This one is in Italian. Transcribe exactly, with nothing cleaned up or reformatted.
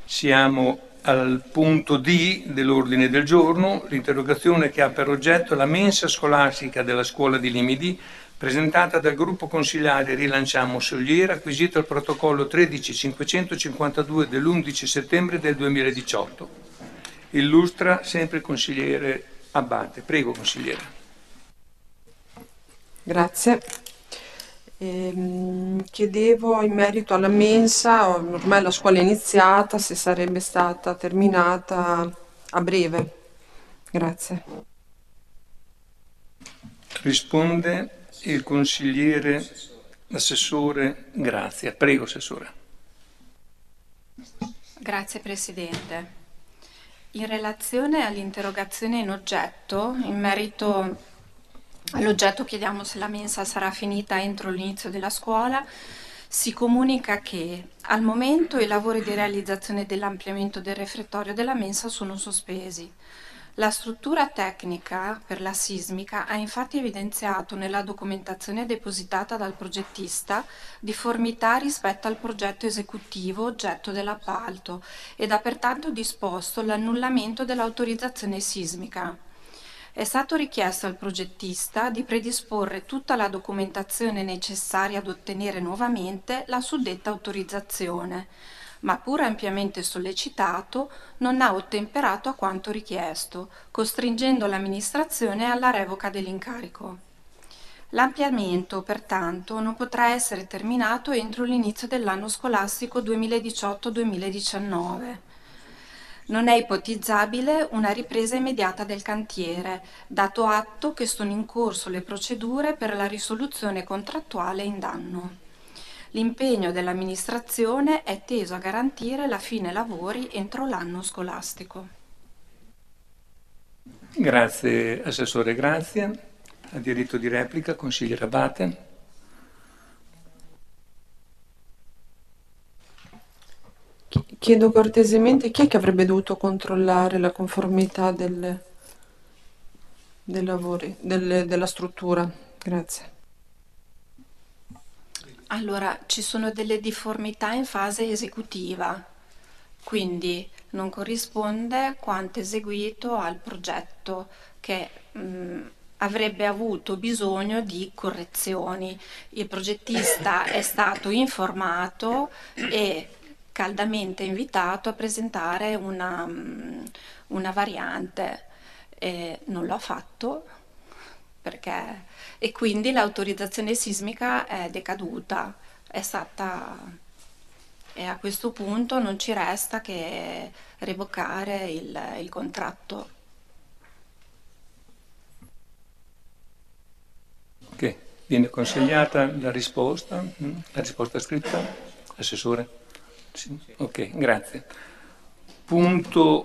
Siamo al punto D dell'ordine del giorno, l'interrogazione che ha per oggetto la mensa scolastica della scuola di Limidi, presentata dal gruppo consigliare Rilanciamo Soliera, acquisito al protocollo tredici cinquecentocinquantadue dell'undici settembre del duemiladiciotto. Illustra sempre il consigliere Abbate. Prego, consigliere. Grazie. Ehm, chiedevo in merito alla mensa, ormai la scuola è iniziata, se sarebbe stata terminata a breve. Grazie. Risponde il consigliere assessore Grazia. Prego, assessore. Grazie Presidente. In relazione all'interrogazione in oggetto, in merito all'oggetto chiediamo se la mensa sarà finita entro l'inizio della scuola, si comunica che al momento i lavori di realizzazione dell'ampliamento del refettorio della mensa sono sospesi. La struttura tecnica per la sismica ha infatti evidenziato nella documentazione depositata dal progettista difformità rispetto al progetto esecutivo oggetto dell'appalto ed ha pertanto disposto l'annullamento dell'autorizzazione sismica. È stato richiesto al progettista di predisporre tutta la documentazione necessaria ad ottenere nuovamente la suddetta autorizzazione, ma pur ampiamente sollecitato, non ha ottemperato a quanto richiesto, costringendo l'amministrazione alla revoca dell'incarico. L'ampliamento, pertanto, non potrà essere terminato entro l'inizio dell'anno scolastico duemiladiciotto duemiladiciannove. Non è ipotizzabile una ripresa immediata del cantiere, dato atto che sono in corso le procedure per la risoluzione contrattuale in danno. L'impegno dell'amministrazione è teso a garantire la fine lavori entro l'anno scolastico. Grazie, assessore Grazia. Ha diritto di replica, consigliere Abbate. Chiedo cortesemente chi è che avrebbe dovuto controllare la conformità del, dei lavori, del- della struttura? Grazie. Allora, ci sono delle difformità in fase esecutiva, quindi non corrisponde quanto eseguito al progetto che mh, avrebbe avuto bisogno di correzioni. Il progettista è stato informato e caldamente invitato a presentare una, mh, una variante. E non l'ho fatto perché e quindi l'autorizzazione sismica è decaduta, è stata e a questo punto non ci resta che revocare il, il contratto. Ok, viene consegnata la risposta, mm? La risposta scritta, assessore? Sì. Ok, grazie. Punto